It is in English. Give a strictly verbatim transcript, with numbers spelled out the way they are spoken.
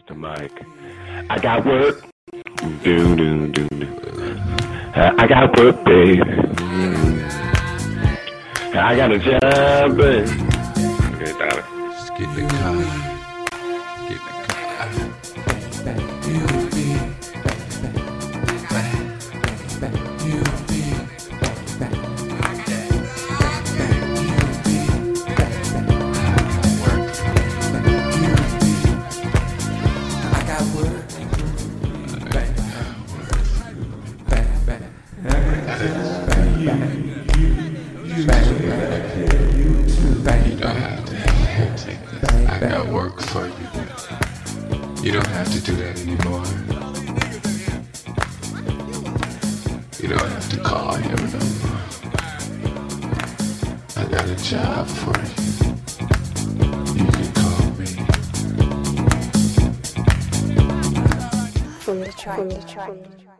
the mic. I got work. Do do do do. Uh, I got work, baby. I got a job, baby. Okay, darling. Just get in the car. Get in the car. You be back. You be back. I got work. You don't have to take this. I got work for you. You don't have to do that anymore. You don't have to call him no more. I got a job for you. You can call me. From the track. From the track.